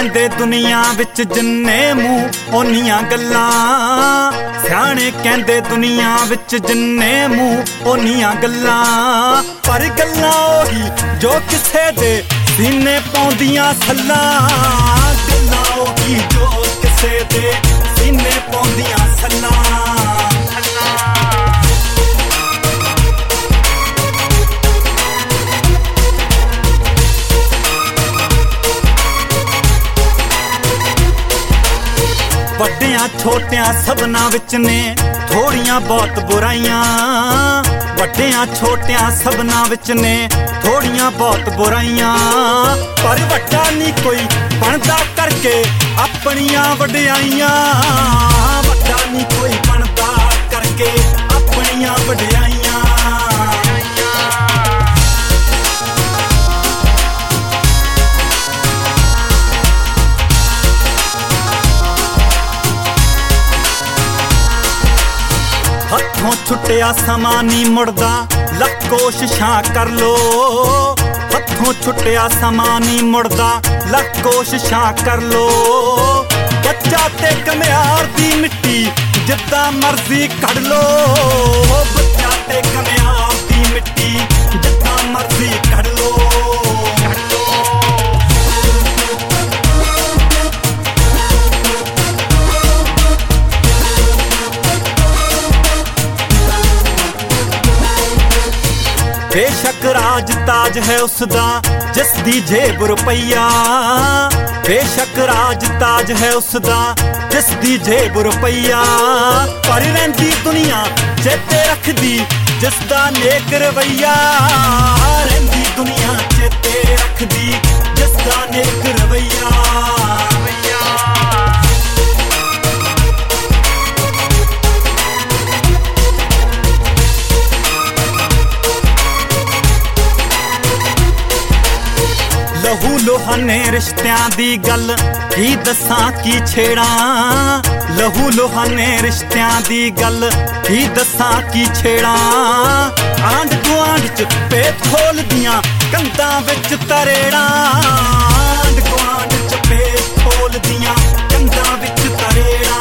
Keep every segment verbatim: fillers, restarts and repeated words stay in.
ਕਹਿੰਦੇ ਦੁਨੀਆ ਵਿੱਚ ਜਿੰਨੇ ਮੂੰਹ ਓਨੀਆਂ ਗੱਲਾਂ, ਸਿਆਣੇ ਕਹਿੰਦੇ ਦੁਨੀਆ ਵਿੱਚ ਜਿੰਨੇ ਮੂੰਹ ਓਨੀਆਂ ਗੱਲਾਂ, ਪਰ ਗੱਲਾਂ ਉਹੀ ਜੋ ਕਿਸੇ ਦੇ ਸੀਨੇ ਪਾਉਂਦੀਆਂ ਸੱਲਾਂ, ਗੱਲਾਂ ਉਹੀ ਜੋ ਕਿਸੇ ਦੇ ਸੀਨੇ ਪਾਉਂਦੀਆਂ ਸੱਲਾਂ। ਵੱਡਿਆਂ ਛੋਟਿਆਂ ਸਭਨਾਂ ਵਿੱਚ ਨੇ ਥੋੜੀਆਂ ਬਹੁਤ ਬੁਰਾਈਆਂ, ਵੱਡਿਆਂ ਛੋਟਿਆਂ ਸਭਨਾਂ ਵਿੱਚ ਨੇ ਥੋੜੀਆਂ ਬਹੁਤ ਬੁਰਾਈਆਂ, ਪਰ ਵੱਡਾ ਨਹੀਂ ਕੋਈ ਬਣਦਾ ਕਰਕੇ ਆਪਣੀਆਂ ਵਡਿਆਈਆਂ, ਵੱਡਾ ਨਹੀਂ ਕੋਈ ਬਣਦਾ ਕਰਕੇ ਆਪਣੀਆਂ ਵਡਿਆਈਆਂ। ਹੱਥੋਂ ਛੁੱਟਿਆ ਸਮਾਂ ਨੀ ਮੁੜਦਾ, ਲੱਖ ਕੋਸ਼ਿਸ਼ਾਂ ਕਰ ਲੋ, ਹੱਥੋਂ ਛੁੱਟਿਆ ਸਮਾਂ ਨੀ ਮੁੜਦਾ, ਲੱਖ ਕੋਸ਼ਿਸ਼ਾਂ ਕਰ ਲੋ, ਬੱਚਾ ਤੇ ਕਮਿਆਰ ਦੀ ਮਿੱਟੀ ਜਿੱਦਾਂ ਮਰਜ਼ੀ ਕੱਢ ਲੋ, ਬੱਚਾ ਤੇ ਕਮਿਆਰ ਦੀ ਮਿੱਟੀ ਜਿੱਦਾਂ ਮਰਜ਼ੀ ਕੱਢ ਲੋ। ਬੇਸ਼ੱਕ ਰਾਜ ਤਾਜ ਹੈ ਉਸਦਾ ਜਿਸ ਦੀ ਜੇਬ ਰੁਪਈਆ, ਬੇਸ਼ੱਕ ਰਾਜ ਤਾਜ ਹੈ ਉਸਦਾ ਜਿਸ ਦੀ ਜੇਬ ਰੁਪਈਆ, ਪਰ ਰਹਿੰਦੀ ਦੁਨੀਆ ਚੇਤੇ ਰੱਖਦੀ ਜਿਸ ਦਾ ਨੇਕ ਰਵਈਆ, ਰਹਿੰਦੀ ਦੁਨੀਆ ਚੇਤੇ ਰੱਖਦੀ ਜਿਸ ਦਾ ਨੇਕ ਰਵਈਆ। ਲਹੂ ਲੋਹਾਨੇ ਰਿਸ਼ਤਿਆਂ ਦੀ ਗੱਲ ਕੀ ਦੱਸਾਂ ਕੀ ਛੇੜਾਂ, ਲਹੂ ਲੋਹਾਨੇ ਰਿਸ਼ਤਿਆਂ ਦੀ ਗੱਲ ਕੀ ਦੱਸਾਂ ਕੀ ਛੇੜਾਂ, ਆਂਢ ਗੁਆਂਢ ਚ ਭੇਤ ਖੋਲਦੀਆਂ ਕੰਧਾਂ ਵਿੱਚ ਤਰੇੜਾਂ, ਆਂਢ ਗੁਆਂਢ ਚ ਭੇਤ ਖੋਲਦੀਆਂ ਕੰਧਾਂ ਵਿੱਚ ਤਰੇੜਾਂ।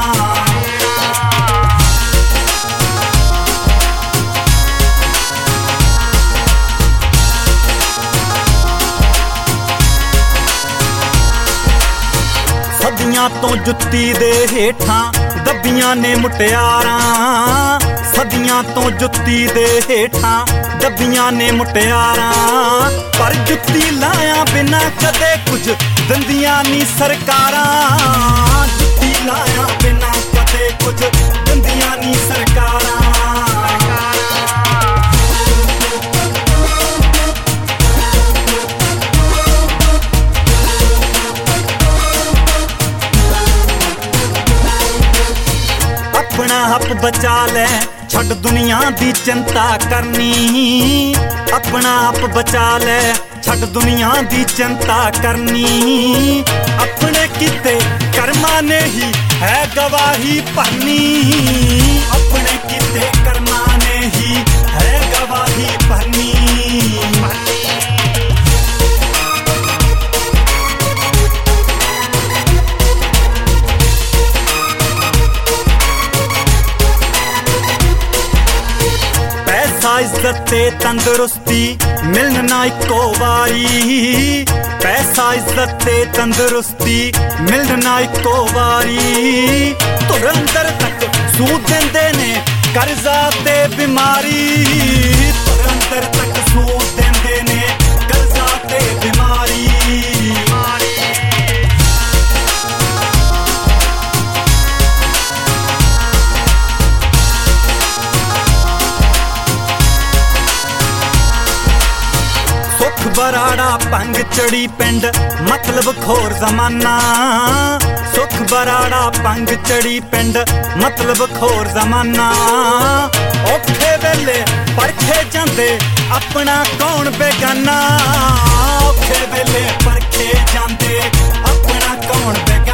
ਸਦੀਆਂ ਤੋਂ ਜੁੱਤੀ ਦੇ ਹੇਠਾਂ ਦੱਬੀਆਂ ਨੇ ਮੁਟਿਆਰਾਂ, ਸਦੀਆਂ ਤੋਂ ਜੁੱਤੀ ਦੇ ਹੇਠਾਂ ਦੱਬੀਆਂ ਨੇ ਮੁਟਿਆਰਾਂ, ਪਰ ਜੁੱਤੀ ਲਾਇਆ ਬਿਨਾਂ ਕਦੇ ਕੁਝ ਦਿੰਦੀਆਂ ਨੀ ਸਰਕਾਰਾਂ, ਜੁੱਤੀ ਲਾਇਆ ਬਿਨਾਂ ਕਦੇ ਕੁਝ ਦਿੰਦੀਆਂ ਨੀ ਸਰਕਾਰਾਂ। ਆਪਣਾ ਹੱਕ ਬਚਾ ਲੈ ਛੱਡ ਦੁਨੀਆ ਦੀ ਚਿੰਤਾ ਕਰਨੀ, ਆਪਣਾ ਆਪ ਬਚਾ ਲੈ ਛੱਡ ਦੁਨੀਆ ਦੀ ਚਿੰਤਾ ਕਰਨੀ, ਆਪਣੇ ਕੀਤੇ ਕਰਮਾਂ ਨੇ ਹੀ ਹੈ ਗਵਾਹੀ ਭਰਨੀ, ਆਪਣੇ ਕੀਤੇ ਕਰਮਾਂ ਨੇ ਹੀ ਹੈ ਗਵਾਹੀ ਭਰਨੀ। ਇੱਜ਼ਤ ਤੇ ਤੰਦਰੁਸਤੀ ਮਿਲਣ ਨਾ ਇੱਕੋ ਵਾਰੀ, ਪੈਸਾ ਇੱਜ਼ਤ ਤੇ ਤੰਦਰੁਸਤੀ ਮਿਲਣ ਨਾ ਇੱਕੋ ਵਾਰੀ, ਧੁਰ ਅੰਦਰ ਤੱਕ ਸੂਦ ਦਿੰਦੇ ਨੇ ਕਰਜ਼ਾ ਤੇ ਬਿਮਾਰੀ, ਧੁਰ ਅੰਦਰ ਤੱਕ ਸੂਦ ਦਿੰਦੇ ਨੇ ਕਰਜ਼ਾ ਤੇ ਬਿਮਾਰੀ। ਬਰਾੜਾ ਭੰਗ ਚੜੀ ਪਿੰਡ ਮਤਲਬ ਖੋਰ ਜ਼ਮਾਨਾ, ਸੁੱਖ ਬਰਾੜਾ ਭੰਗ ਚੜੀ ਪਿੰਡ ਮਤਲਬ ਖੋਰ ਜ਼ਮਾਨਾ, ਔਖੇ ਵੇਲੇ ਪਰਖੇ ਜਾਂਦੇ ਆਪਣਾ ਕੌਣ ਬੇਗਾਨਾ, ਔਖੇ ਵੇਲੇ ਪਰਖੇ ਜਾਂਦੇ ਆਪਣਾ ਕੌਣ ਬੇਗਾਨਾ।